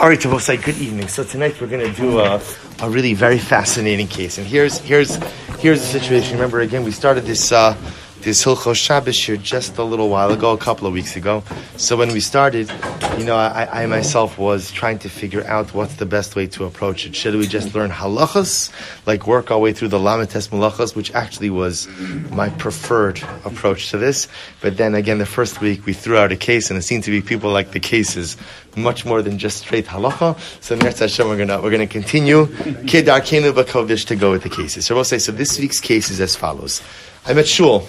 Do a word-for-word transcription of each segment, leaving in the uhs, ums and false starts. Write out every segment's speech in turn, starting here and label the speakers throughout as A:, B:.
A: All right, Tabosai, good evening. So tonight we're going to do a, a really very fascinating case. And here's here's here's the situation. Remember, again, we started this uh, this Hilchos Shabbos here just a little while ago, a couple of weeks ago. So when we started, you know, I, I myself was trying to figure out what's the best way to approach it. Should we just learn halachas, like work our way through the Lamites Malachas, which actually was my preferred approach to this. But then again, the first week we threw out a case, and it seemed to be people like the cases much more than just straight halacha. So Mirz Hashem, we're gonna we're gonna continue Kedar Kenu Bakovish to go with the cases. So we'll say so. This week's case is as follows. I'm at shul.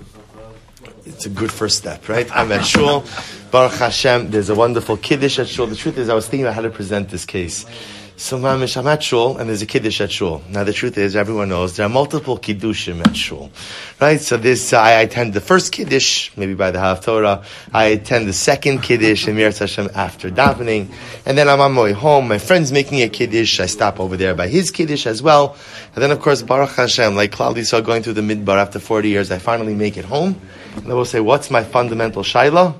A: It's a good first step, right? I'm at shul. Baruch Hashem. There's a wonderful kiddush at shul. The truth is, I was thinking about how to present this case. So mamish, I'm at shul, and there's a kiddush at shul. Now the truth is, everyone knows there are multiple kiddushim at shul, right? So this, uh, I attend the first kiddush, maybe by the Haftorah. I attend the second kiddush, and Mirz Hashem after davening, and then I'm on my way home. My friend's making a kiddush. I stop over there by his kiddush as well, and then of course Baruch Hashem, like Klal Yisrael going through the midbar after forty years, I finally make it home, and I will say, what's my fundamental shaila?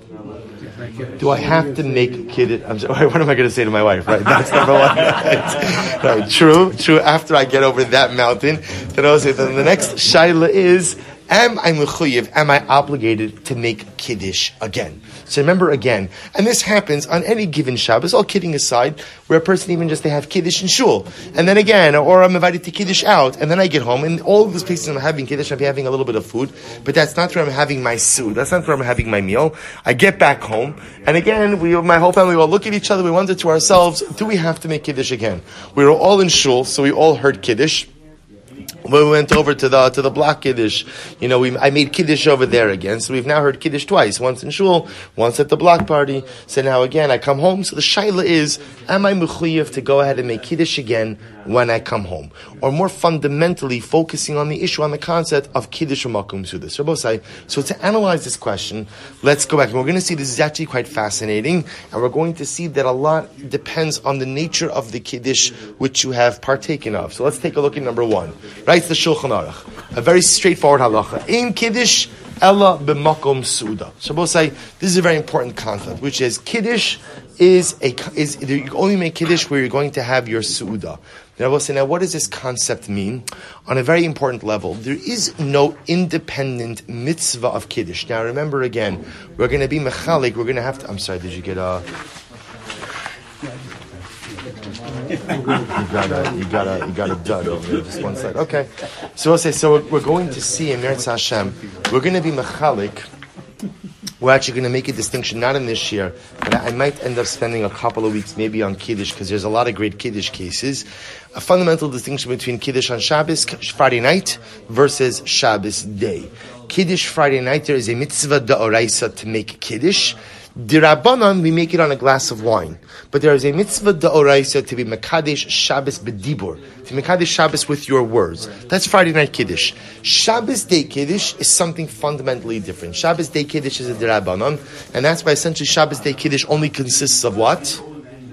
A: Do I have to make kiddush? I'm sorry, what am I going to say to my wife? Right, that's number one. Right. Right. True, true. After I get over that mountain, then I'll say. Then the next shaila is: Am I mechuyev? Am I obligated to make kiddush again? So remember again, and this happens on any given Shabbos. All kidding aside, where a person even just they have kiddush in shul, and then again, or I'm invited to kiddush out, and then I get home, and all of those places I'm having kiddush, I'm having a little bit of food, but that's not where I'm having my food. That's not where I'm having my meal. I get back home, and again, we, my whole family, we all look at each other. We wonder to ourselves, do we have to make kiddush again? We were all in shul, so we all heard kiddush. When we went over to the to the block kiddush, you know, we I made kiddush over there again. So we've now heard kiddush twice, once in shul, once at the block party. So now again, I come home. So the shaila is: Am I mechuyev to go ahead and make kiddush again when I come home? Or more fundamentally, focusing on the issue, on the concept of kiddush u'makom suda. So to analyze this question, let's go back, and we're going to see this is actually quite fascinating, and we're going to see that a lot depends on the nature of the kiddush which you have partaken of. So let's take a look at number one. Writes the Shulchan Aruch, a very straightforward halacha. In kiddush, ella b'makom suda. Shabbosai, this is a very important concept, which is kiddush is a is you only make kiddush where you're going to have your suda. Now, now, what does this concept mean? On a very important level, there is no independent mitzvah of kiddush. Now, remember again, we're going to be mechalik. We're going to have to. I'm sorry. Did you get a? You got a, you got a, you got a dud over there, just one side. Okay. So we'll say, so we're going to see in Mirz Hashem, we're going to be mechalik. We're actually going to make a distinction, not in this year, but I might end up spending a couple of weeks maybe on Kiddush, because there's a lot of great Kiddush cases. A fundamental distinction between Kiddush on Shabbos, Friday night, versus Shabbos day. Kiddush Friday night, there is a mitzvah da'oraisa to make Kiddush. D'Rabbanan, we make it on a glass of wine. But there is a mitzvah da'oraisa to be Mekadesh Shabbos b'dibur, to Mekadesh Shabbos with your words. That's Friday night Kiddush. Shabbos day Kiddush is something fundamentally different. Shabbos day Kiddush is a D'Rabbanan, and that's why essentially Shabbos day Kiddush only consists of what?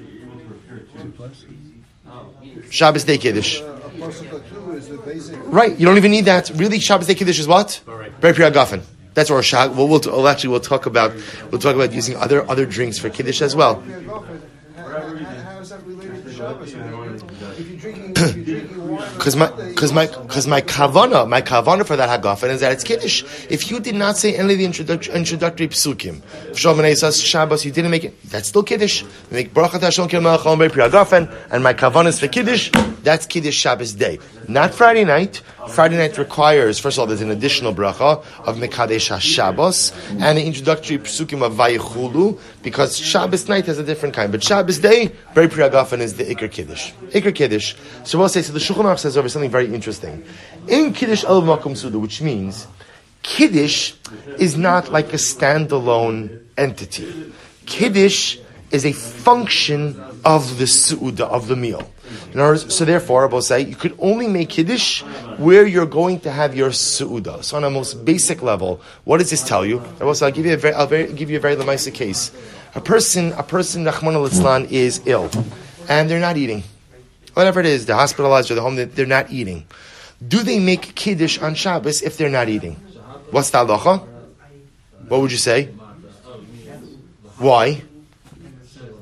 A: Shabbos day Kiddush. Right, you don't even need that. Really, Shabbos day Kiddush is what? Ber Pri Hagafen. That's our shag. Well, we'll, we'll actually we'll talk about we'll talk about using other other drinks for kiddush as well.
B: How is that related to Shabbos? If you're drinking,
A: because my because my because my kavana my kavana for that hagafen is that it's kiddush. If you did not say any of the introductory introductory psukim, if Shalom says Shabbos, you didn't make it. That's still kiddush. You make bracha Hashem kil melachol bei pri hagafen, and my kavana is for kiddush. That's kiddush Shabbos day, not Friday night. Friday night requires, first of all, there's an additional bracha of Mekadesh HaShabbos and the introductory psukim of Vayichulu, because Shabbos night has a different kind. But Shabbos day, Ber Pri Hagafen is the Iker Kiddush. Iker Kiddush. So we'll say, so the Shulchan Aruch says over something very interesting. In Kiddush El Makom Suda, which means Kiddush is not like a standalone entity. Kiddush is a function of the Su'uda, of the meal. In other words, so therefore, I will say, you could only make Kiddush where you're going to have your Su'uda. So on a most basic level, what does this tell you? I will say, I'll give you a very, I'll very, give you a very lemaisa case. A person, a person, Rahman al-Islan, is ill, and they're not eating. Whatever it is, they're hospitalized or they're home, they're not eating. Do they make Kiddush on Shabbos if they're not eating? What's the halacha? What would you say? Why?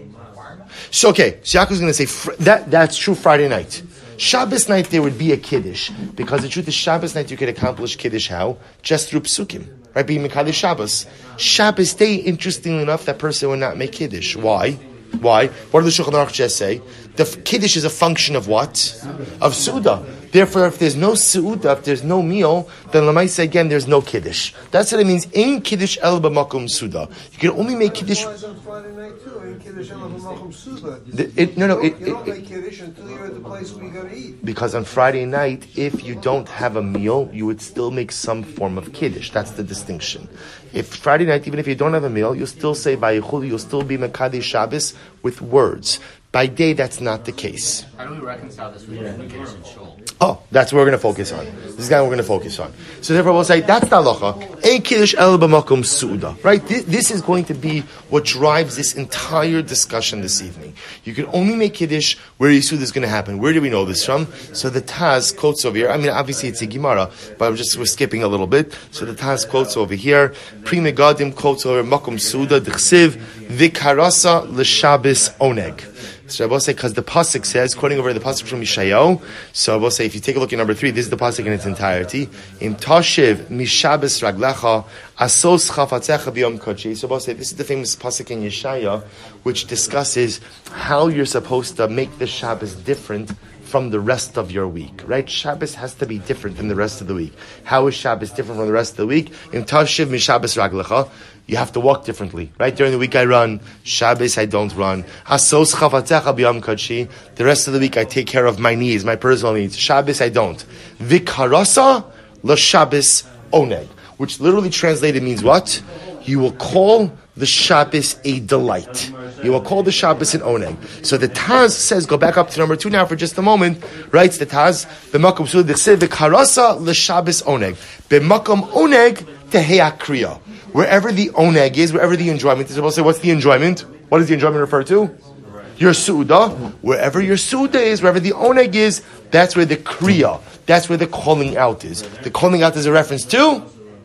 A: So okay, so Yaakov's going to say fr- that that's true Friday night. Shabbos night there would be a kiddush because the truth is Shabbos night you could accomplish kiddush how? Just through psukim, right? Being mekadesh Shabbos. Shabbos day, interestingly enough, that person would not make kiddush. Why? Why? What did the Shulchan Aruch just say? The f- kiddush is a function of what? Of Suda. Therefore, if there's no Suda, if there's no meal, then Lamaisa again, there's no kiddush. That's what it means. Ein kiddush el b'makom Suda. You can only make kiddush.
B: On Friday night too. Ein kiddush el b'makom Suda.
A: The- it- No, no. It,
B: You don't
A: it,
B: make kiddush until you're at the place where you gotta eat.
A: Because on Friday night, if you don't have a meal, you would still make some form of kiddush. That's the distinction. If Friday night, even if you don't have a meal, you'll still say Vayichulu, you'll still be Mekadesh Shabbos with words. By day, that's not the case.
C: How do we reconcile this with the Kiddush and Shul?
A: Oh, that's what we're going to focus on. This is the guy we're going to focus on. So therefore, we'll say that's the halacha. Ein kiddush el b'makom suda. Right? This, this is going to be what drives this entire discussion this evening. You can only make kiddush where Yisud is going to happen. Where do we know this from? So the Taz quotes over here. I mean, obviously it's a Gemara, but I'm just we're skipping a little bit. So the Taz quotes over here. Pri Megadim quotes over makom suda d'chsiv vikarasa l'shabis oneg. So I will say, because the pasuk says, quoting over the pasuk from Yeshayahu, so I will say, if you take a look at number three, this is the pasuk in its entirety. Im tashiv mishabes raglecha asos chafatzecha biyom kodesh. So I will say, this is the famous pasuk in Yeshayahu, which discusses how you're supposed to make the Shabbos different from the rest of your week, right? Shabbos has to be different than the rest of the week. How is Shabbos different from the rest of the week? Im tashiv mishabes raglecha. You have to walk differently, right? During the week I run, Shabbos I don't run. Asos chavatzecha b'yom kodshi. The rest of the week I take care of my needs, my personal needs. Shabbos I don't. Vikarasa la Shabbos oneg, which literally translated means what? You will call the Shabbos a delight. You will call the Shabbos an oneg. So the Taz says, go back up to number two now for just a moment, writes the Taz, b'makom suda d'chsev vikarasa la Shabbos oneg. B'makom oneg tehei kriya. Wherever the oneg is, wherever the enjoyment is, we'll say, what's the enjoyment? What does the enjoyment refer to? Your suda. Wherever your suda is, wherever the oneg is, that's where the kriya, that's where the calling out is. The calling out is a reference to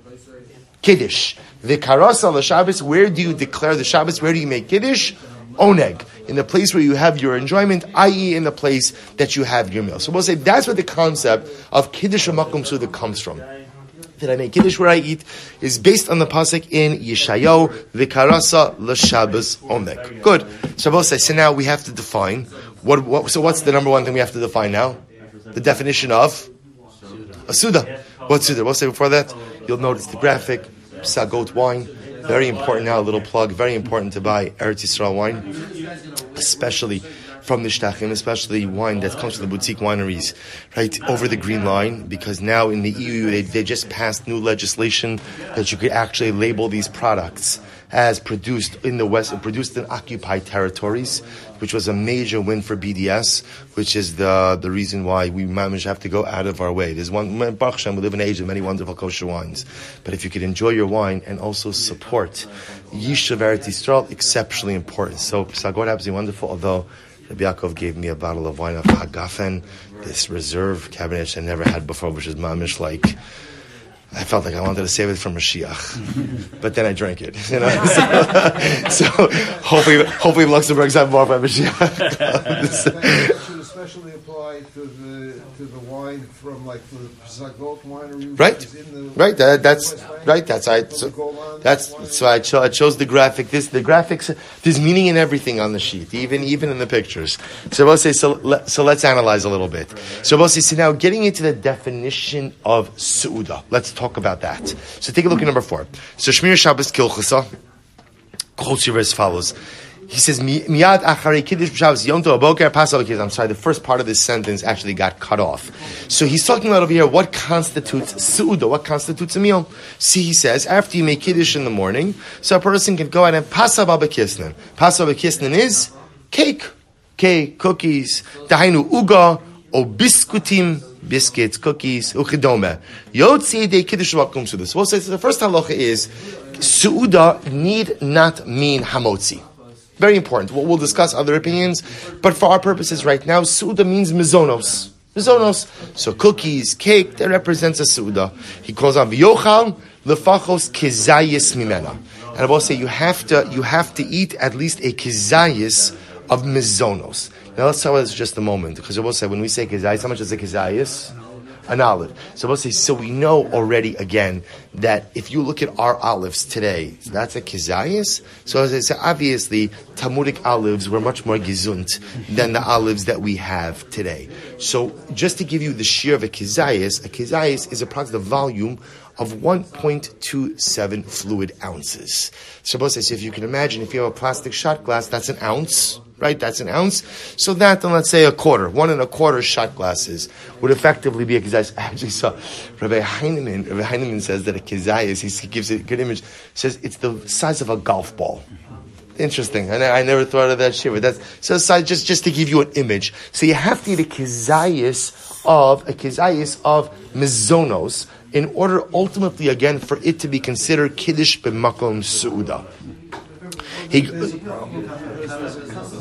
A: kiddush. The karasa la Shabbos, where do you declare the Shabbos? Where do you make kiddush? Oneg. In the place where you have your enjoyment, that is in the place that you have your meal. So we'll say that's where the concept of kiddush makom suda comes from. That I make kiddush where I eat is based on the pasuk in Yeshayahu, Vikarasa l'Shabbos Omek. Good. So I will say, so now we have to define what, what. So what's the number one thing we have to define now? The definition of a suda. What's suda? We'll say before that. You'll notice the graphic. Sagot wine. Very important now. A little plug. Very important to buy Eretz Yisrael wine, especially from the Shtachim, especially wine that comes from the boutique wineries, right, over the green line, because now in the E U, they, they just passed new legislation that you could actually label these products as produced in the West, produced in occupied territories, which was a major win for B D S, which is the the reason why we managed to have to go out of our way. There's one, Baruch Hashem, we live in an age of many wonderful kosher wines, but if you could enjoy your wine and also support Yishuv Eretz Yisrael, exceptionally important. So, Sagot is absolutely wonderful, although Rabbi Yaakov gave me a bottle of wine of Hagafen, this reserve cabernet I never had before, which is mamish like, I felt like I wanted to save it for Mashiach, but then I drank it. You know, so, so hopefully, hopefully Luxembourg's have more for Mashiach.
B: That should especially apply to the to the wine from like the Zagot winery, which
A: Right,
B: is in the,
A: right. That, that's right. That's I. So, that's so I, cho- I chose the graphic. This the graphics. There's meaning in everything on the sheet, even even in the pictures. So we'll say so. Let, so let's analyze a little bit. So we'll say so now getting into the definition of suuda. Let's talk about that. So take a look at number four. So Shmir Shabbos Kilchasa quotes you as follows. He says, "Miyad acharei kiddush b'Shabbos yom tov aboker pasal kiddush." I'm sorry, the first part of this sentence actually got cut off. So he's talking about over here what constitutes suuda, what constitutes a meal. See, he says, after you make kiddush in the morning, so a person can go out and pasal b'kisnin. Pasal b'kisnin is cake, cake, cookies, dahainu uga o biskutim, biscuits, cookies, uchidome. Yotzi de kiddush makom suda. So we'll say so the first halacha is suuda need not mean hamotzi. Very important. We'll, we'll discuss other opinions, but for our purposes right now, suuda means mizonos. Mizonos. So cookies, cake, that represents a suuda. He calls on v'yochal lefachos kezayis mimena. and I will say you have to you have to eat at least a kizayis of mizonos. Now let's talk about this just a moment, because I will say when we say kizayis, how much is a kizayis? An olive. So we'll say, so we know already again that if you look at our olives today, so that's a kizayis. So as I say, obviously Talmudic olives were much more gezunt than the olives that we have today. So just to give you the shear of a kizayis, a kizayis is approximately the volume of one point two seven fluid ounces. So we'll say, so if you can imagine, if you have a plastic shot glass, that's an ounce. Right, that's an ounce. So that, then let's say a quarter, one and a quarter shot glasses would effectively be a kizayis. I actually saw Rabbi Heinemann. Rabbi Heinemann says that a kizayis, he gives it a good image, says it's the size of a golf ball. Interesting. I, I never thought of that shit, but that's so size, just just to give you an image. So you have to eat a kizayis of a kizayis of mizonos in order ultimately again for it to be considered kiddush b'makom su'uda. He,
B: There's a problem. There's a couple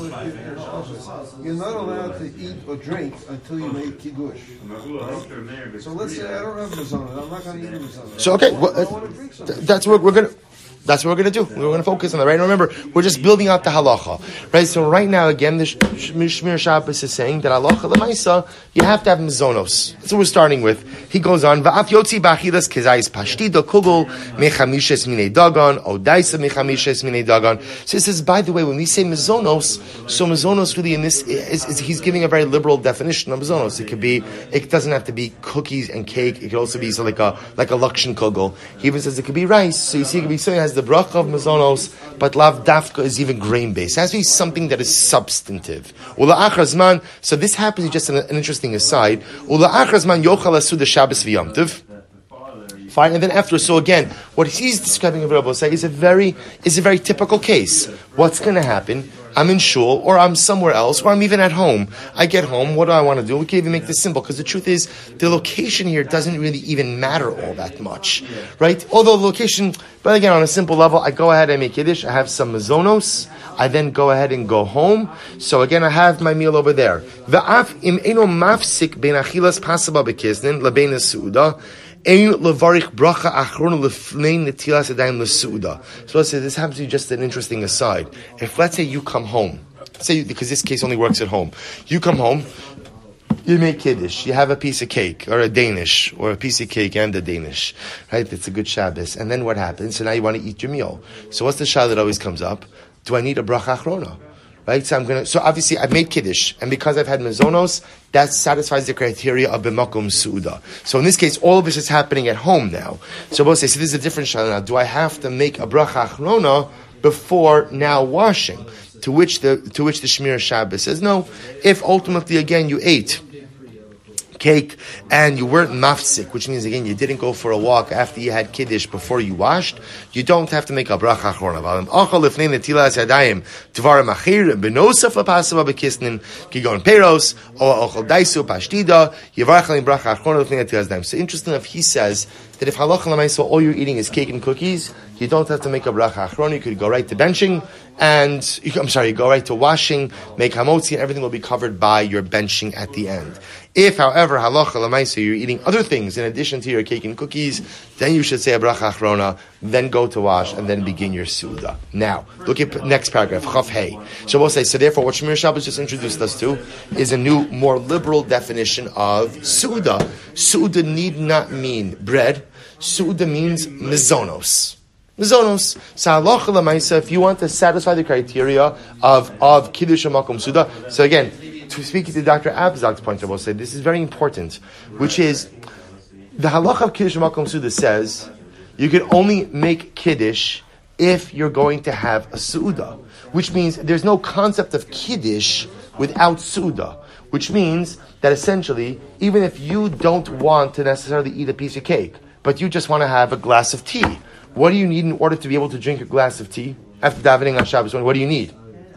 B: of- You're not allowed to eat or drink until you make kiddush. Right? So let's say I don't have mizana. I'm not going to eat mizana.
A: So okay, well,
B: I want to drink something.
A: th- that's what we're gonna. That's what we're going to do. We're going to focus on that, right? Remember, we're just building out the halacha, right? So right now, again, the Shmir Shabbos is saying that halacha l'maisa, you have to have mizonos. That's what we're starting with. He goes on, va'af yotzi b'achilas kezayis pashtida kugel mechamishes minei dagan, odaisa mechamishes minei dagan. So he says, by the way, when we say mizonos, so mizonos really in this, is, is he's giving a very liberal definition of mizonos. It could be, it doesn't have to be cookies and cake. It could also be so like a, like a lakshan kugel. He even says it could be rice. So you see, it could be something that has the bracha of mazonos, but lav dafka is even grain based. It has to be something that is substantive. Ula achrazman. So this happens just an, an interesting aside. Ula achrazman yochal asu the Shabbos v'yomtiv. Fine, and then after, so again, what he's describing of Rabbi Osai is a very is a very typical case. What's going to happen? I'm in shul, or I'm somewhere else, or I'm even at home. I get home, what do I want to do? We can even make this simple, because the truth is, the location here doesn't really even matter all that much, right? Although the location, but again, on a simple level, I go ahead and make Kiddush, I have some mazonos, I then go ahead and go home. So again, I have my meal over there. V'af im eno mafsik ben achilas pasaba bekiznin, lebein su'uda, so let's say this happens to be just an interesting aside. If let's say you come home, say because this case only works at home, you come home, you make kiddush, you have a piece of cake or a Danish or a piece of cake and a Danish, right? It's a good Shabbos. And then what happens? So now you want to eat your meal. So what's the shah that always comes up? Do I need a bracha achrona? Right, so I'm gonna. So obviously, I've made kiddush, and because I've had mazonos, that satisfies the criteria of b'makom suuda. So in this case, all of this is happening at home now. So we'll say, so this is a different shayla now. Do I have to make a bracha achrona before now washing? To which the to which the Shmir Shabbos says no. If ultimately again you ate cake and you weren't mafsik, which means again you didn't go for a walk after you had kiddush before you washed, you don't have to make a bracha achrona. Achal lifnei netilas yadayim tvar machir benosaf lapasava bekisnin kigon peros or achal daisu pashtida yivarach bracha achrona lifnei netilas yadayim. So interesting enough, he says that if halacha l'maisa all you're eating is cake and cookies, you don't have to make a bracha achrona. You could go right to benching, and you, I'm sorry, you go right to washing, make hamotzi, and everything will be covered by your benching at the end. If, however, halacha l'maisa, you're eating other things in addition to your cake and cookies, then you should say a bracha achrona, then go to wash, and then begin your suda. Now, look at next paragraph, chaf hey. So we'll say, so therefore, what Shmir Shabbos just introduced us to is a new, more liberal definition of suda. Suda need not mean bread. Suda means mizonos. Mizonos. So halacha l'maisa, if you want to satisfy the criteria of, of kiddush makom suda, so again, to speak to Doctor Abzak's point, I will say this is very important, which is the halacha of kiddush makom suda says you can only make kiddush if you're going to have a suda, which means there's no concept of kiddush without suda, which means that essentially, even if you don't want to necessarily eat a piece of cake, but you just want to have a glass of tea, what do you need in order to be able to drink a glass of tea after davening on Shabbos? What do you need?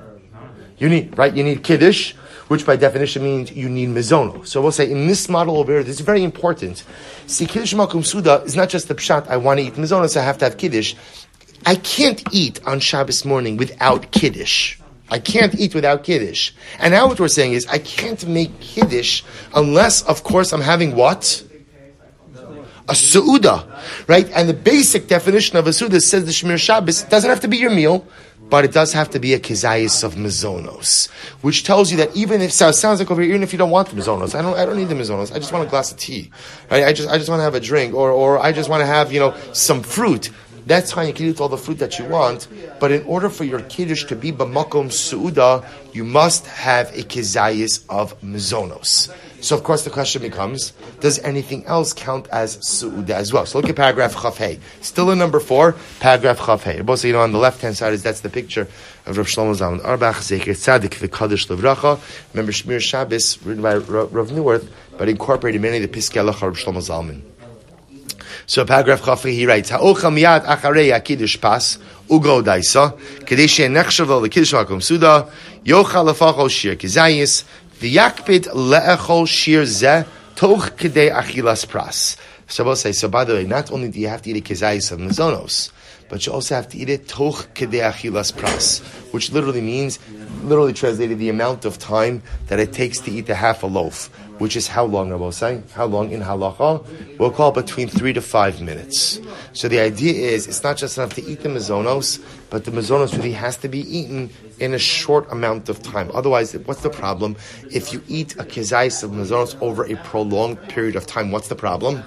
A: You need, right? You need kiddush, which by definition means you need mizono. So we'll say in this model over here, this is very important. See, kiddush makom suda is not just the pshat, I want to eat mizono, so I have to have kiddush. I can't eat on Shabbos morning without kiddush. I can't eat without kiddush. And now what we're saying is, I can't make kiddush unless, of course, I'm having what? a Su'uda, right? And the basic definition of a Su'uda says the Shmir Shabbos doesn't have to be your meal, but it does have to be a Kizayis of Mizonos, which tells you that even if, so it sounds like over here, even if you don't want the Mizonos, I don't, I don't need the Mizonos, I just want a glass of tea, right? I just, I just want to have a drink, or, or I just want to have, you know, some fruit. That's fine, you can eat all the fruit that you want, but in order for your Kiddush to be B'makom Su'uda, you must have a Kizayis of Mizonos. So of course the question becomes, does anything else count as Su'uda as well? So look at paragraph Chaf Hey. Still in number four, paragraph Chaf Hey. Both, you know, on the left-hand side is that's the picture of Rav Shlomo Zalman Auerbach, Zecher Tzadik V'Kadosh Levracha. Remember Shmir Shabbos, written by Rav Neuwirth, but incorporated many of the Piskei Halacha of Rav Shlomo Zalman. So paragraph Chaf Hey, he writes, Ha'ochel miyad acharei HaKiddush pas, ugo daisa, kedei she'en nechshav lo l'Kiddush Makom Suda, yochal lefacho shir kizayis, v'yakpid le'echol shir zeh, toch kedei achilas pras. So we'll say, so by the way, not only do you have to eat a kizayis of mezonos, but you also have to eat it toch kedei achilas pras, which literally means, literally translated, the amount of time that it takes to eat a half a loaf, which is how long, I will say? How long in halacha? We'll call it between three to five minutes. So the idea is, it's not just enough to eat the mezonos, but the mezonos really has to be eaten in a short amount of time. Otherwise, what's the problem? If you eat a kizayis of mezonos over a prolonged period of time, what's the problem?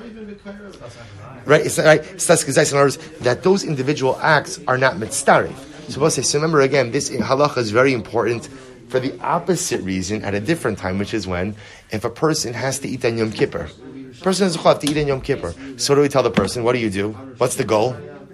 A: Right? It's not right. It's not kizayis, in other words, that those individual acts are not mitzdarif. So we'll say, so remember again, this halacha is very important for the opposite reason at a different time, which is when, if a person has to eat on Yom Kippur, a person has to eat on Yom Kippur. So what do we tell the person? What do you do? What's the goal?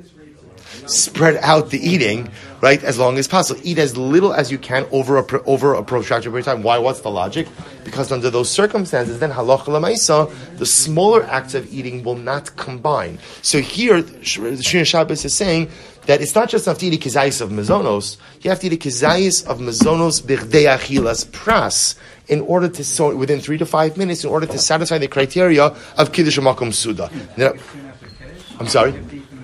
A: Spread out the eating, right, as long as possible. Eat as little as you can over a over a protracted period of time. Why? What's the logic? Because under those circumstances, then halacha l'maisa, the smaller acts of eating will not combine. So here, Shmir Shabbos is saying that it's not just enough to eat a kizayis of mezonos, you have to eat a kizayis of mezonos b'chdei achilas pras, in order to, so within three to five minutes, in order to satisfy the criteria of Kiddush Makom Suda. Now, I'm sorry?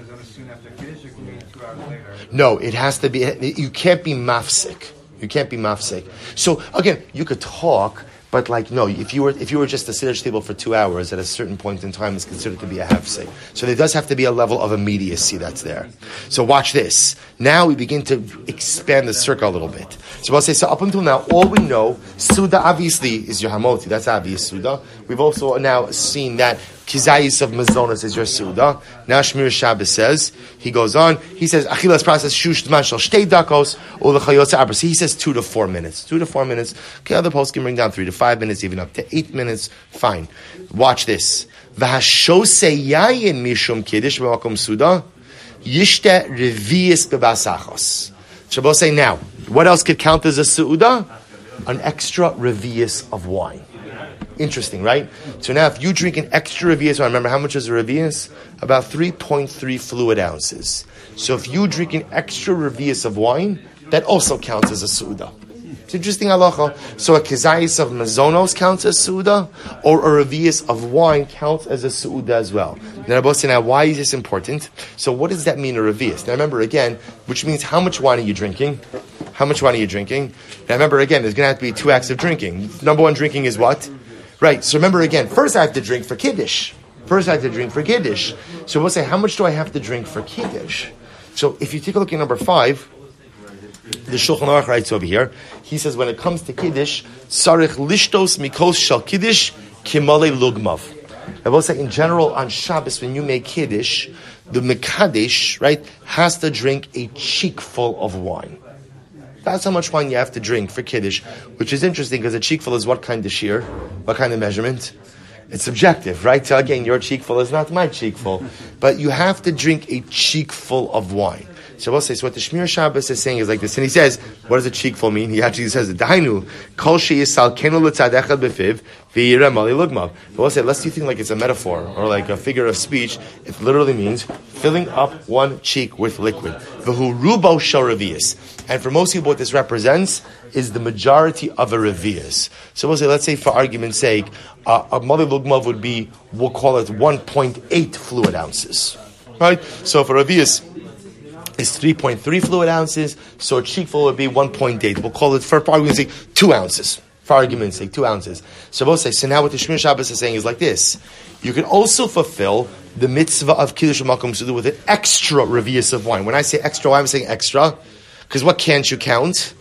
A: No, it has to be, you can't be mafsik. You can't be mafsik. So, again, you could talk, but like, no, if you were if you were just a siddur table for two hours, at a certain point in time, it's considered to be a hafsek. So there does have to be a level of immediacy that's there. So watch this. Now we begin to expand the circle a little bit. So I'll say, so up until now, all we know, Suda obviously is your hamoti. That's obvious, Suda. We've also now seen that Kizayis of Mazonas is your Suda. Now Shmir Shabbos says, he goes on, he says, Achilas process shush d'man shel shtei dakos, or l'chayotza abra. So he says two to four minutes. Two to four minutes. Okay, other posts can bring down three to five minutes, even up to eight minutes. Fine. Watch this. V'hashose yayin mishum kiddush b'makom Suda, yishte revius b'basachos. Shabbos say now, what else could count as a Su'uda? An extra revius of wine. Interesting, right? So now if you drink an extra revius wine, remember how much is a revius? About three point three fluid ounces. So if you drink an extra revius of wine, that also counts as a Su'uda. It's interesting halacha. So a kizayis of mazonos counts as Su'uda, or a revius of wine counts as a Su'uda as well. Now, Rabbi say, now why is this important? So what does that mean, a revius? Now remember again, which means how much wine are you drinking? How much wine are you drinking? Now remember again, there's going to have to be two acts of drinking. Number one drinking is what? Right, so remember again, first I have to drink for Kiddush. First I have to drink for Kiddush. So we'll say, how much do I have to drink for Kiddush? So if you take a look at number five, the Shulchan Aruch writes over here, he says when it comes to Kiddush, Sarich lishtos mikos shal Kiddush kimale lugmav. I will say in general on Shabbos when you make Kiddush, the Mekadesh, right, has to drink a cheekful of wine. That's how much wine you have to drink for Kiddush, which is interesting because a cheekful is what kind of shear? What kind of measurement? It's subjective, right? So again, your cheekful is not my cheekful. But you have to drink a cheekful of wine. So we'll say, so what the Shmir Shabbos is saying is like this. And he says, what does a cheekful mean? He actually says, Dainu, kol sheyisal kenu l'tzad echad b'fiv, v'yireh mali lugmav. But we'll say, lest you think like it's a metaphor or like a figure of speech, it literally means filling up one cheek with liquid. V'hu rubo shel revius. And for most people, what this represents is the majority of a revius. So we'll say, let's say for argument's sake, uh, a mali lugmav would be, we'll call it one point eight fluid ounces. Right? So for revius, is three point three fluid ounces, so a cheekful would be one point eight. We'll call it, for argument's sake, two ounces. for argument's sake, two ounces. So both say, so now what the Shmir Shabbos is saying is like this. You can also fulfill the mitzvah of Kiddush Makom Suda with an extra revius of wine. When I say extra, why am I saying extra? Because what can't you count?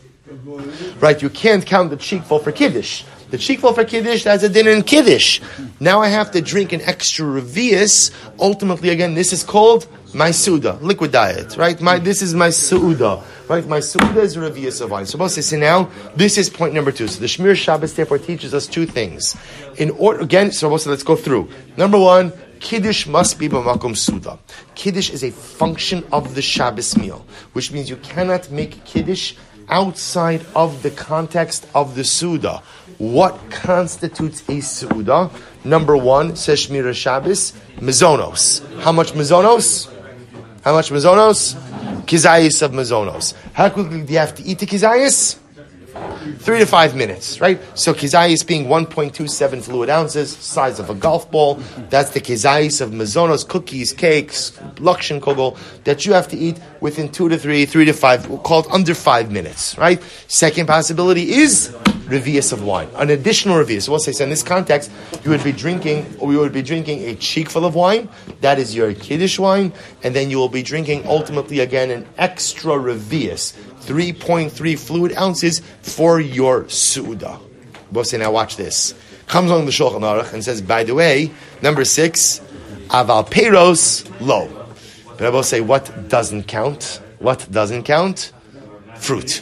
A: Right, you can't count the cheekful for Kiddush. The cheekful for Kiddush, that's a dinner in Kiddush. Now I have to drink an extra revius. Ultimately, again, this is called my Suda, liquid diet, right? My This is my Suda, right? My Suda is a revius of wine. So both say, so now, this is point number two. So the Shmir Shabbos therefore teaches us two things. In order, again, so both say, let's go through. Number one, Kiddush must be b'makom Suda. Kiddush is a function of the Shabbos meal, which means you cannot make Kiddush outside of the context of the Suda. What constitutes a Suda? Number one, says Shmira Shabbos, Mizonos. How much Mizonos? How much Mizonos? Kizayis of Mizonos. How quickly do you have to eat the Kizayis? Three to five minutes, right? So kizayis being one point two seven fluid ounces, size of a golf ball. That's the kizayis of mazonos, cookies, cakes, lakshan kogel, that you have to eat within two to three, three to five, we'll call it under five minutes, right? Second possibility is revius of wine, an additional revius. So we'll say, so in this context, you would be drinking, or we would be drinking a cheekful of wine. That is your kiddush wine, and then you will be drinking ultimately again an extra revius, three point three fluid ounces for your su'udah. We'll say, now watch this. Comes along the Shulchan Aruch and says, by the way, number six, aval peiros lo. But I will say, what doesn't count? What doesn't count? Fruit.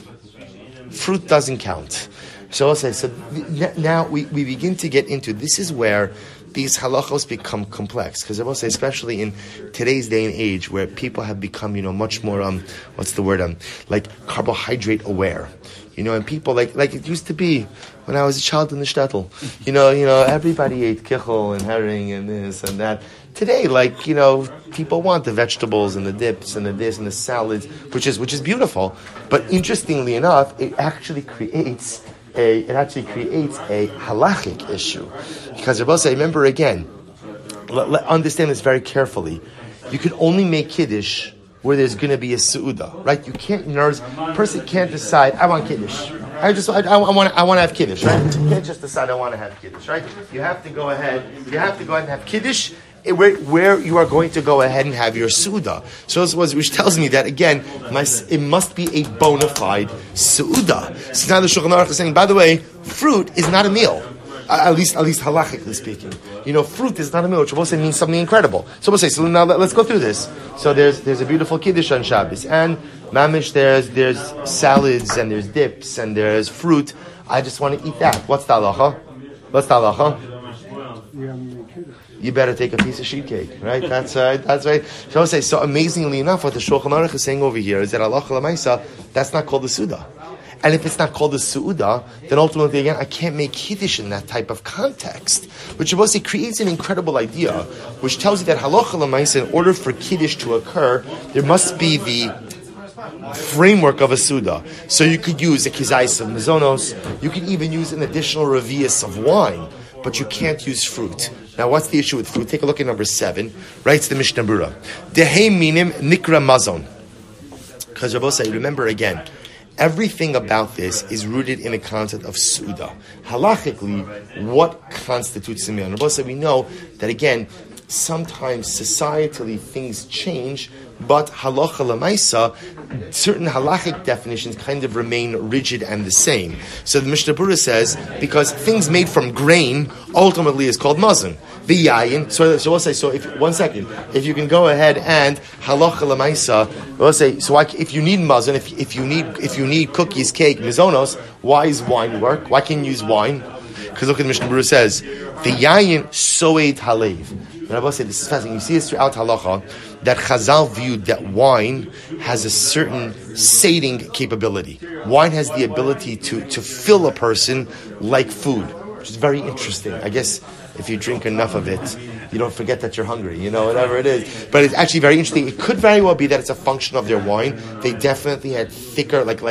A: Fruit doesn't count. So I'll say, so now we, we begin to get into, this is where these halachos become complex. Because I will say, especially in today's day and age, where people have become, you know, much more, um, what's the word, um, like carbohydrate aware. You know, and people, like like it used to be when I was a child in the shtetl. You know, you know, everybody ate kichel and herring and this and that. Today, like, you know, people want the vegetables and the dips and the this and the salads, which is which is beautiful. But interestingly enough, it actually creates a it actually creates a halachic issue. Because Rabbi say, remember again, let, let, understand this very carefully. You can only make kiddush where there's going to be a su'udah, right? You can't, nurse, a person can't decide, I want kiddush. I just, I, I want, I want to have kiddush, right? You can't just decide, I want to have kiddush, right? You have to go ahead, you have to go ahead and have kiddush where, where you are going to go ahead and have your su'udah. So this was, which tells me that, again, my, it must be a bona fide su'udah. So now the Shulchan Aruch is saying, by the way, fruit is not a meal. Uh, at least, at least halachically speaking, you know, fruit is not a meal, which will say means something incredible. So we'll say, so now let, let's go through this. So there's there's a beautiful kiddush on Shabbos, and mamish, there's there's salads and there's dips and there's fruit. I just want to eat that. What's the halacha? What's the halacha? You better take a piece of sheet cake, right? That's right. That's right. So I'll say, so amazingly enough, what the Shulchan Aruch is saying over here is that halacha l'maisa, that's not called the suda. And if it's not called a su'udah, then ultimately, again, I can't make kiddush in that type of context. Which Shabbos creates an incredible idea, which tells you that halacha l'maisa, in order for kiddush to occur, there must be the framework of a su'udah. So you could use a kizayis of mizonos, you could even use an additional revius of wine, but you can't use fruit. Now, what's the issue with fruit? Take a look at number seven. Writes the Mishnah Berurah. Dehei minim nikra mazon. Because Shabbos, remember again, everything about this is rooted in a concept of su'udah. Halachically, what constitutes a meal? And we know that, again, sometimes societally things change, but halacha l'maisa, certain halachic definitions kind of remain rigid and the same. So the Mishnah Berurah says, because things made from grain ultimately is called mazon. The yayin. So, so we'll say. So, if one second, if you can go ahead and halacha l'maisa, we'll say. So, like, if you need mazon, if if you need if you need cookies, cake, mizonos, why is wine work? Why can you use wine? Because look at the Mishnah Berurah says, the yayin soed halev. And I will say this is fascinating. You see this throughout halacha that Chazal viewed that wine has a certain sating capability. Wine has the ability to to fill a person like food, which is very interesting. I guess if you drink enough of it, you don't forget that you're hungry, you know, whatever it is. But it's actually very interesting. It could very well be that it's a function of their wine. They definitely had thicker, like like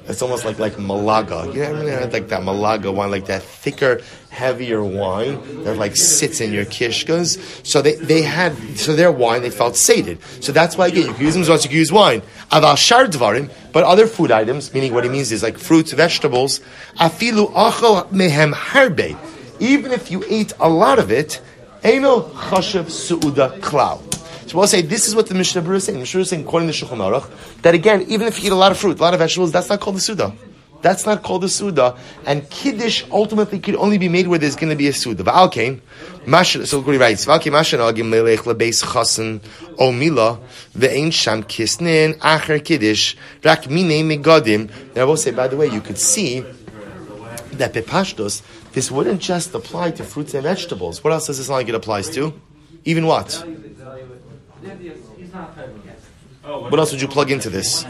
A: It's almost like like Malaga. You know what I mean? Like that Malaga wine, like that thicker, heavier wine that like sits in your kishkas. So they, they had, so their wine, they felt sated. So that's why, again, you can use them as you can use wine. Aval shar dvarim, but other food items, meaning what it means is like fruits, vegetables, afilu achal mehem harbe. Even if you ate a lot of it, eino chashav su'uda klal. So we'll say this is what the Mishnah Berurah is saying. The Mishnah Berurah is saying, according to Shulchan Aruch, that again, even if you eat a lot of fruit, a lot of vegetables, that's not called the Suda. That's not called the Suda. And Kiddush ultimately could only be made where there's going to be a Suda. V'alkein, so what he writes, V'alkein mashen agim leilech lebeis chasen o mila ve'ein sham kisnin acher Kiddush rak minei megadim. And I will say, by the way, you could see that Bepashtos, this wouldn't just apply to fruits and vegetables. What else does this like it applies to? Even what? What else would you plug into this?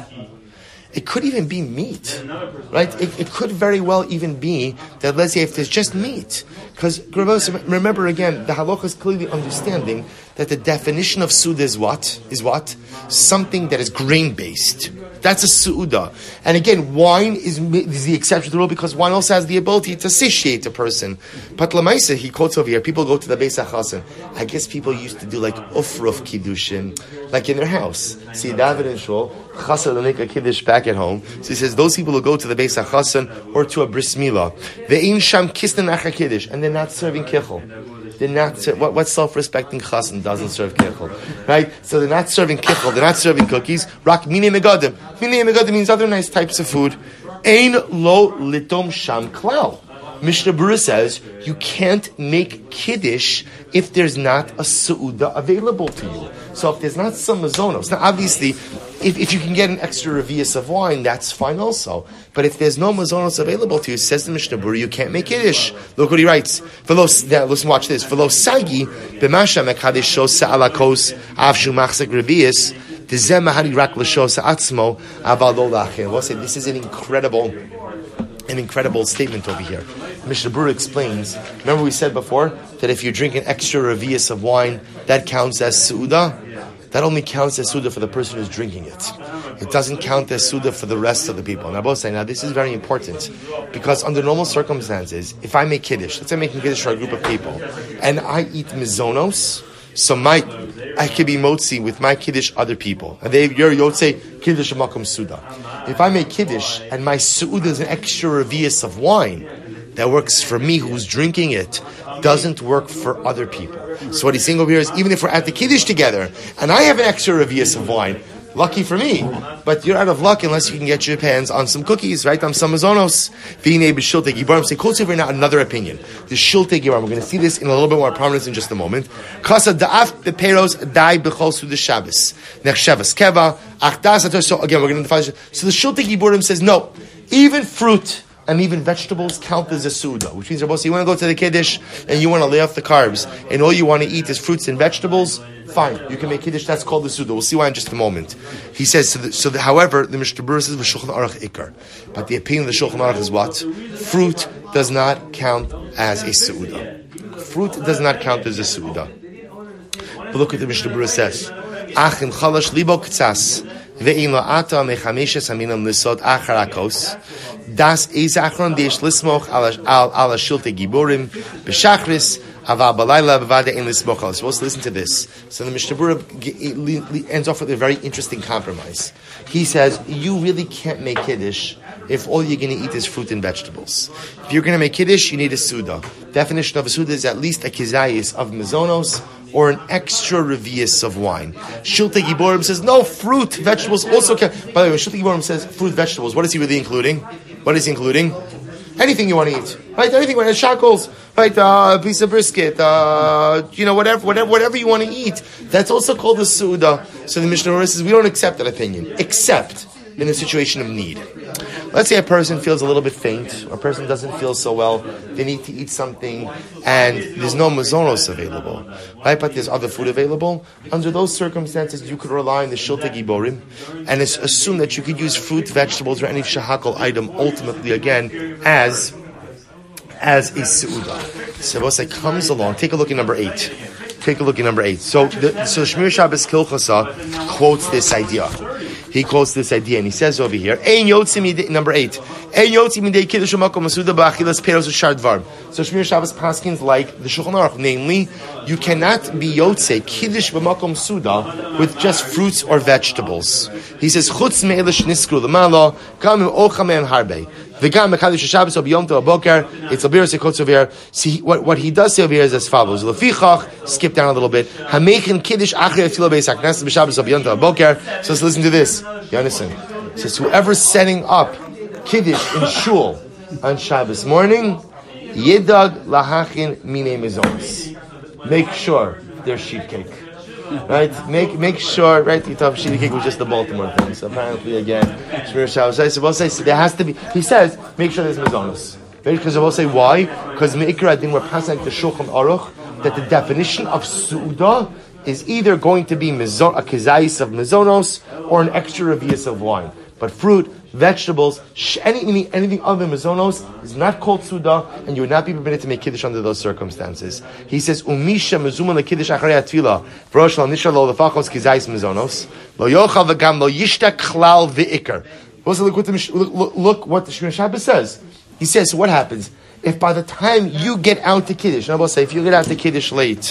A: It could even be meat, right? It, it could very well even be that, let's say, if there's just meat. Because, remember again, the halacha is clearly understanding that the definition of suda is what? Is what? Something that is grain-based. That's a su'uda. And again, wine is, is the exception to the rule because wine also has the ability to satiate a person. But Lamaisa, he quotes over here, people go to the Beis HaChasen. I guess people used to do like ufruf kiddushin, like in their house. See, David and Shul, Chaser will make a kiddush back at home. So he says, those people who go to the Beis HaChasen or to a bris milah, ve'in sham kisnen acher kiddush, and they're not serving kichel. They're not, what, what self-respecting chassan doesn't serve kichel? Right? So they're not serving kichel, they're not serving cookies. Rak minei megadim. Minei megadim means other nice types of food. Ein lo litom sham klal. Mishnah Berurah says, you can't make kiddush if there's not a su'uda available to you. So if there's not some mazonos, now obviously, if, if you can get an extra revius of wine, that's fine also. But if there's no mazonos available to you, says the Mishnah Berurah, you can't make kiddush. Look what he writes. Now, listen, watch this. V'lo sagi b'masha mekadesh shos alakos avshu machzek revius dezeh mahari rak l'shos atzmo aval lo lachem. We'll say this is an incredible, an incredible statement over here. Mishnah Berurah explains. Remember we said before that if you drink an extra revius of wine, that counts as su'uda. That only counts as suda for the person who's drinking it. It doesn't count as suda for the rest of the people. Now, both say, now this is very important because under normal circumstances, if I make kiddush, let's say I'm making kiddush for a group of people, and I eat mizonos, so my I could be motzi with my kiddush other people, and they you're yotze kiddush makom suda. If I make kiddush and my suda is an extra revius of wine that works for me who's drinking it, doesn't work for other people. So what he's saying over here is, even if we're at the kiddush together, and I have an extra revius of wine, lucky for me, but you're out of luck unless you can get your hands on some cookies, right? On some mazonos. V'inei b'shiltei gibarim. Say, quotes over now another opinion. The shiltei gibarim. We're going to see this in a little bit more prominence in just a moment. Kasa da'af beperos dai b'chol suda Shabbos. Nechshavas keva. Achdas. So again, we're going to define this. So the shiltei gibarim says, no, even fruit and even vegetables count as a suda, which means, Rabbi, you want to go to the kiddush and you want to lay off the carbs, and all you want to eat is fruits and vegetables, fine, you can make kiddush, that's called the suda. We'll see why in just a moment. He says, so, the, so the, however, the Mishnah Berurah says, Shulchan Aruch ikar. But the opinion of the Shulchan Aruch is what? Fruit does not count as a suda. Fruit does not count as a suda. But look what the Mishnah Berurah says. Achim chalash libo k'tzas ve'in lo ata mechameshes aminam lisod acharakos das is achron deish lismoch al al shiltei giborim b'shachris aval balayla b'vada in lismoch al. Supposed to listen to this. So the Mishnah Berurah ends off with a very interesting compromise. He says you really can't make kiddush if all you're going to eat is fruit and vegetables. If you're going to make kiddush, you need a suda. Definition of a suda is at least a kizayis of mezonos or an extra revius of wine. Shiltei Giborim says, no, fruit, vegetables also count. By the way, Shiltei Giborim says fruit, vegetables. What is he really including? What is he including? Anything you want to eat. Right? Anything you want to eat. Shackles, right? Uh, a piece of brisket, uh, you know, whatever, whatever, whatever you want to eat. That's also called the Suda. So the Mishnah Berurah says, we don't accept that opinion, except in a situation of need. Let's say a person feels a little bit faint, or a person doesn't feel so well, they need to eat something, and there's no mazonos available, right? But there's other food available. Under those circumstances, you could rely on the shiltei giborim, and assume that you could use fruit, vegetables, or any shahakal item, ultimately, again, as as a su'uda. Sebosai comes along, take a look at number eight. Take a look at number eight. So, the, so Shmir Shabbos Kilchasa quotes this idea. he quotes this idea, and he says over here, Ein yotzi midei, number eight, Ein yotzi midei kiddush u'makom masuda ba'achilas peros u'shar dvarim. So Shmir Shabbos paskins like the Shulchan Aruch, namely, you cannot be yotze kiddush b'makom suda with just fruits or vegetables. He says, Chutz me'elish niskru l'malo, gam o'cha me'en harbe. V'gam mekadosh Shabbos o b'yom tov boker. It's a bir sekotz over here. See, what, what he does say over here is as follows. Lefichach, skip down a little bit. Hamechin kiddush achrei tefillah beis hakneses b'Shabbos o b'yom tov boker. So let's listen to this. You understand? It says, whoever's setting up kiddush in shul on Shabbos morning, yidag lahachin mine mizonos. Make sure there's sheet cake. Right? Make make sure, right? The top sheet cake was just the Baltimore thing. So apparently, again, Shmir Shabbos. I will say, so there has to be, he says, make sure there's mizonos. Because I will say, why? Because Me'ikra Adin, we're passing the Shulchan Aruch, that the definition of Su'udah is either going to be mizon, a kezayis of mizonos or an extra revius of wine. But fruit, vegetables, sh- anything, anything other than mizonos is not called suda, and you would not be permitted to make kiddush under those circumstances. He says, "Umisha mezuma lekiddush acharei atfila, v'rosh lo nisha lo lefachos kizayis mizonos, lo yochal v'gam lo yishta klal v'ikar." Look what the look, look what the Shmir Shabbos says. He says, so what happens if by the time you get out to kiddush, and I will say, if you get out to kiddush late,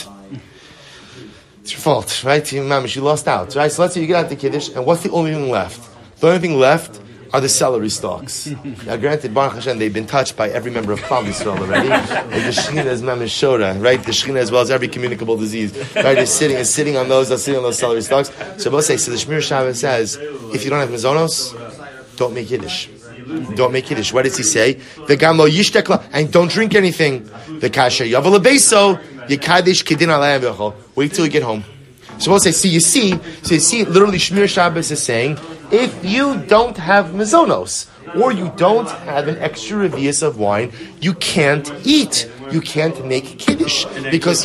A: it's your fault, right? Mamish, you lost out, right? So let's say you get out to kiddush, and what's the only thing left? The only thing left are the celery stalks. Now, granted, Baruch Hashem, they've been touched by every member of Klal Yisrael already. Like the Shechina is Mamish Shora, right? The Shechina as well as every communicable disease, right? They're sitting and sitting on those, they're sitting on those celery stalks. So both say, so the Shmir Shabbos says, if you don't have mizonos, don't make Yiddish. Don't make Kiddush. What does he say? The gamo yishtekla, and don't drink anything. The kasha yavel beso yikadesh kedin alayim v'chol. Wait till you get home. So we'll say, see, you see, so you see, literally Shmir Shabbos is saying, if you don't have mizonos, or you don't have an extra revius of wine, you can't eat. You can't make kiddush because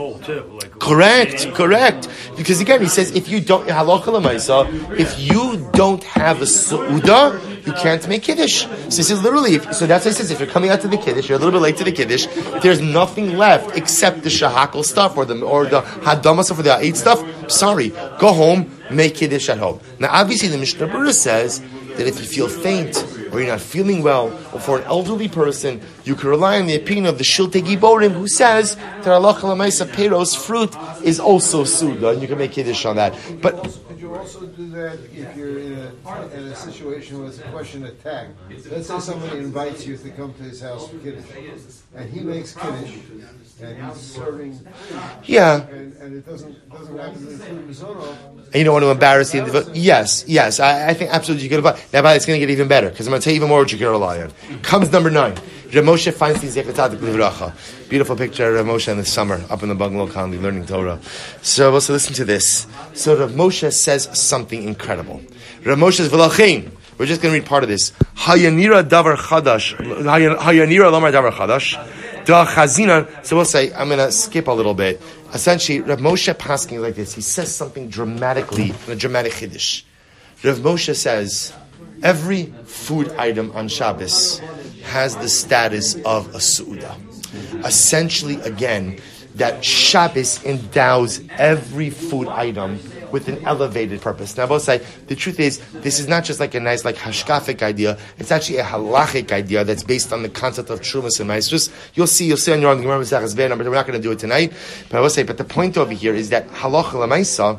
A: correct, correct. Because again, he says if you don't halacha l'maisa, if you don't have a suuda, you can't make kiddush. So he says literally. If, so that's what he says. If you're coming out to the kiddush, you're a little bit late to the kiddush. There's nothing left except the shahakal stuff or the or the hadama stuff or the eight stuff. Sorry, go home, make kiddush at home. Now, obviously, the Mishnah Berurah says that if you feel faint or you're not feeling well, or for an elderly person, you can rely on the opinion of the Shiltei Giborim, who says that halacha l'maisa peros, fruit, is also suda, and you can make kiddush on that. But
B: could you also do that if you're in a, in a situation where it's a question of tag? Let's say somebody invites you to come to his house for kiddush, and he makes kiddush, and he's serving food,
A: yeah,
B: and, and it doesn't doesn't happen to include mizono.
A: And you don't want to embarrass the individual. Yes, yes, I, I think absolutely you can rely. Now, but it's going to get even better because I'm going to tell you even more what you can rely on. Comes number nine. Rav Moshe Feinstein Zecher Tzadik Livracha. Beautiful picture of Rav Moshe in the summer up in the bungalow colony learning Torah. So, also listen to this. So Rav Moshe says something incredible. Rav Moshe says, "V'lachein." We're just going to read part of this. Hayanira davar chadash. Hayanira lomar davar chadash. Da chazina. So we'll say, I'm going to skip a little bit. Essentially, Rav Moshe pasking like this. He says something dramatically, in a dramatic chiddush. Rav Moshe says, every food item on Shabbos has the status of a su'uda. Essentially, again, that Shabbos endows every food item with an elevated purpose. Now, I will say, the truth is, this is not just like a nice, like, hashkafic idea. It's actually a halachic idea that's based on the concept of trumas and maestros. You'll see, you'll see on your own, Gemara Maseches Be'er, but we're not going to do it tonight. But I will say, but the point over here is that halacha l'maisa,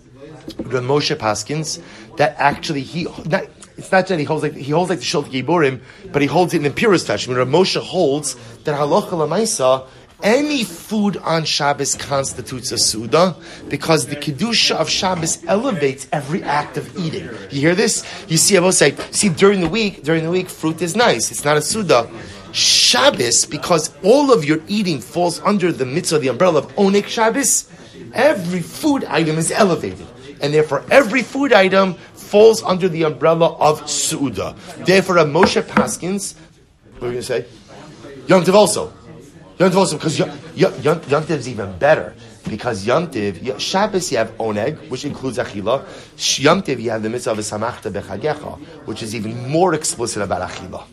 A: Rav Moshe Paskins, that actually he, not, it's not that he holds like he holds like the Shiltei Giborim, but he holds it in the purest touch. I mean, Rav Moshe holds that halacha l'maisa, any food on Shabbos constitutes a suda because the kedusha of Shabbos elevates every act of eating. You hear this? You see, I will say, see, during the week, during the week, fruit is nice. It's not a suda. Shabbos, because all of your eating falls under the mitzvah, the umbrella of Onek Shabbos, every food item is elevated. And therefore, every food item falls under the umbrella of suda. Therefore, a Moshe Paskins, what are you going to say? Yom Tov also. Yom Tov also, because Yom, Yom, Yom Tov is even better. Because Yom Tov, Shabbos you have oneg, which includes achila. Yom Tov you have the mitzvah of samachta bechagecha, which is even more explicit about achila.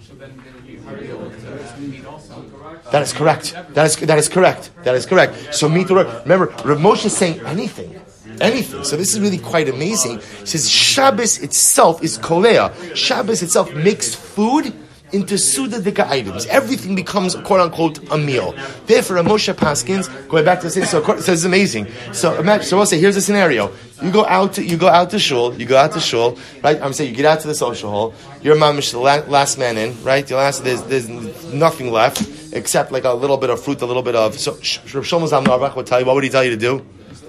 A: That is correct. That is that is correct. That is correct. So meet the remember, Rav Moshe is saying anything. anything. So this is really quite amazing. It says Shabbos itself is kolea. Shabbos itself makes food into Suda Dika items. Everything becomes, quote unquote, a meal. Therefore, Moshe Paskins, going back to the same, so it says it's amazing. So imagine, so we'll say, here's a scenario. You go out to, you go out to shul, you go out to shul, right? I'm saying you get out to the social hall, you're mamish, the la- last man in, right? The last, there's, there's nothing left, except like a little bit of fruit, a little bit of, so, Shlomo Zalman Auerbach would tell you, what would he tell you to do?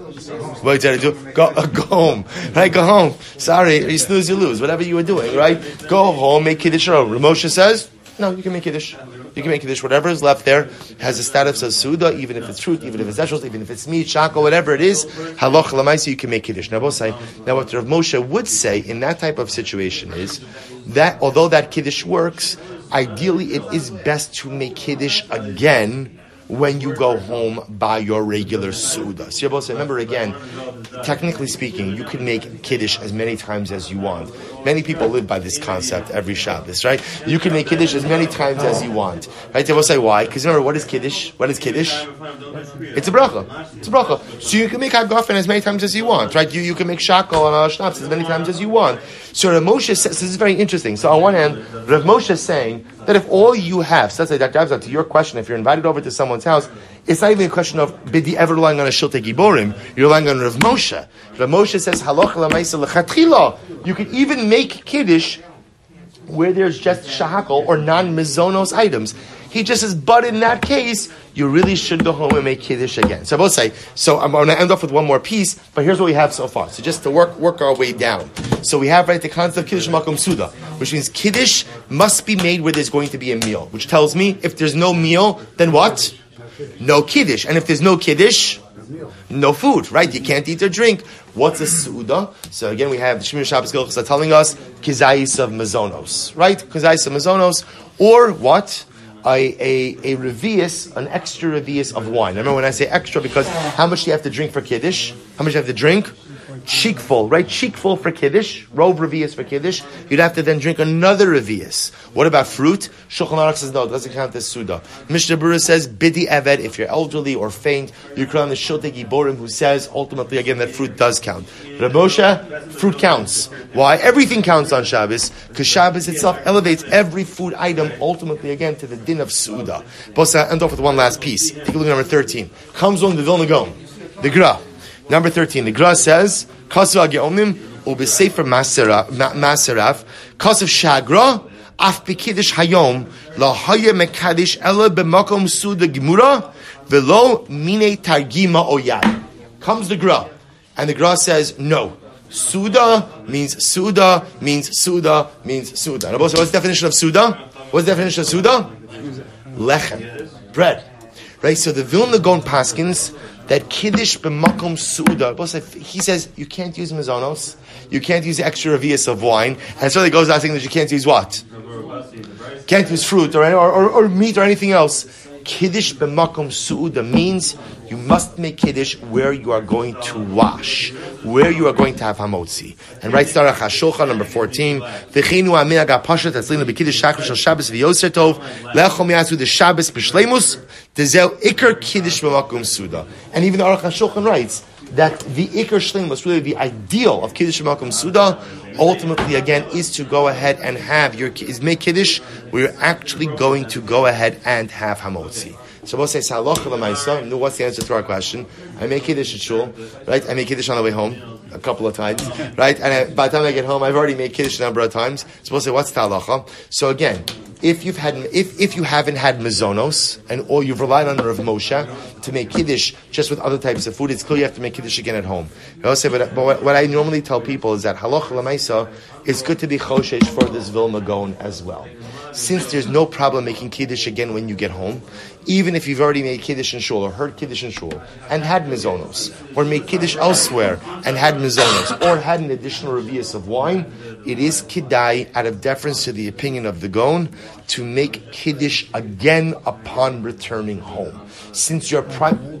A: What did you do? Go, uh, go home, right? Go home. Sorry, you snooze, you lose. Whatever you were doing, right? Go home, make kiddush. Moshe says, no, you can make kiddush. You can make kiddush. Whatever is left there has the status of suda, even if it's fruit, even if it's vegetables, even if it's meat, shako, whatever it is. Halach lamaisa, you can make kiddush. Now, both say, now what Rav Moshe would say in that type of situation is that although that kiddush works, ideally it is best to make kiddush again when you go home by your regular Suda. So you're supposed to remember again, technically speaking, you can make Kiddush as many times as you want. Many people live by this concept every Shabbos, right? You can make Kiddush as many times as you want. Right? They will say why? Because remember, what is Kiddush? What is Kiddush? It's a bracha. It's a bracha. So you can make Hagafen as many times as you want, right? You, you can make Shako and uh, Schnapps as many times as you want. So Rav Moshe says, this is very interesting. So on one hand, Rav Moshe is saying that if all you have, so let's say that drives out to your question, if you're invited over to someone's house, it's not even a question of bidi ever relying on a Shiltei Giborim, you're relying on Rav Moshe. Rav Moshe says, halacha l'maisa l'chatchila. You can even make Kiddush where there's just shahakol or non-mizonos items. He just says, but in that case, you really should go home and make Kiddush again. So I will say, so I'm going to end off with one more piece, but here's what we have so far. So just to work work our way down. So we have, right, the concept of Kiddush Makom Suda, which means Kiddush must be made where there's going to be a meal, which tells me if there's no meal, then what? No Kiddush. And if there's no Kiddush, no food, right? You can't eat or drink. What's a Suda? So again, we have the Shemir Shabbos Gilchos telling us Kizayis of Mazonos, right? Kizayis of Mazonos, or what? A, a, a revius, an extra revius of wine. Remember when I say extra, because how much do you have to drink for Kiddush? How much do you have to drink? Cheekful, right? Cheekful for Kiddush, rove revius for Kiddush. You'd have to then drink another revius. What about fruit? Shulchan Aruch says no, it doesn't count as Suda. Mishnah Berurah says bidi eved, if you're elderly or faint, you can on the Shiltei Giborim, who says ultimately again that fruit does count. Rav Moshe, fruit counts. Why? Everything counts on Shabbos, because Shabbos itself elevates every food item ultimately again to the din of Suda. But I'll end off with one last piece. Take a look at number thirteen. Comes on the Vilna Gaon, the Gra. Number thirteen, the Gra says, Kasav Geomim ubesefer Maserav Kasav Shagra Af Bekidish Hayom La Haya Mekadish Ela B'Makom Suda Gemura Velo Mine Targima Oyad. Comes the Gra, and the Gra says no. Suda means Suda means Suda means Suda. Now, what's the definition of Suda? What's the definition of Suda? Lechem, bread. Right. So the Vilna Gaon paskins that Kiddush b'makom suda, he says you can't use mazonos, you can't use extra revius of wine, and so he goes out saying that you can't use what? Can't use fruit or, or, or, or meat or anything else. Kiddush b'makom suda means you must make Kiddush where you are going to wash, where you are going to have hamotzi. And right Starach HaShulchan, number fourteen, V'cheinu amin aga pashat atzlinu b'kiddush shachar shel Shabbos v'yoser tov, le'achom yasu the Shabbos b'shleimus, Tezeu ikar Kiddush b'makom suda. And even the Aruch HaShulchan writes that the ikar shleimus, really the ideal of Kiddush b'makom suda, ultimately again is to go ahead and have your is make Kiddush where you're actually going to go ahead and have hamotzi. So we'll say, what's the answer to our question? I make Kiddush at shul, right? I make Kiddush on the way home a couple of times, right? And I, by the time I get home, I've already made Kiddush a number of times. So we'll say, what's the halacha? So again, if you've had, if, if you haven't had mazonos, and or you've relied on Rav Moshe to make Kiddush just with other types of food, it's clear you have to make Kiddush again at home. I'll say, but, but what, what I normally tell people is that halacha l'maisa, it's good to be choshesh for this Vilna Gaon as well. Since there's no problem making Kiddush again when you get home, even if you've already made Kiddush in shul or heard Kiddush in shul and had mizonos, or made Kiddush elsewhere and had mizonos, or had an additional revius of wine, it is kidai, out of deference to the opinion of the Gaon, to make Kiddush again upon returning home. Since your prime...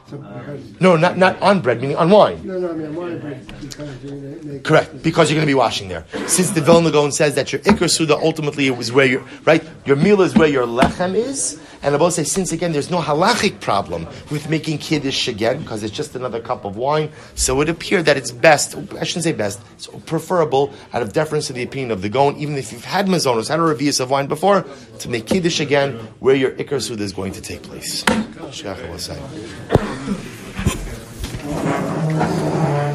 A: No, not not on bread, meaning on wine.
D: No, no, I mean on wine bread. Because
A: Correct, because you're going to be washing there. Since the Vilna Gaon says that your Ikar Suda ultimately is where your right, your meal is where your lechem is, And Abba say, since again there's no halachic problem with making kiddush again because it's just another cup of wine, so it would appear that it's best. I shouldn't say best. It's preferable out of deference to the opinion of the Gaon, even if you've had mazonos, had a revius of wine before, to make kiddush again where your ikar suda is going to take place.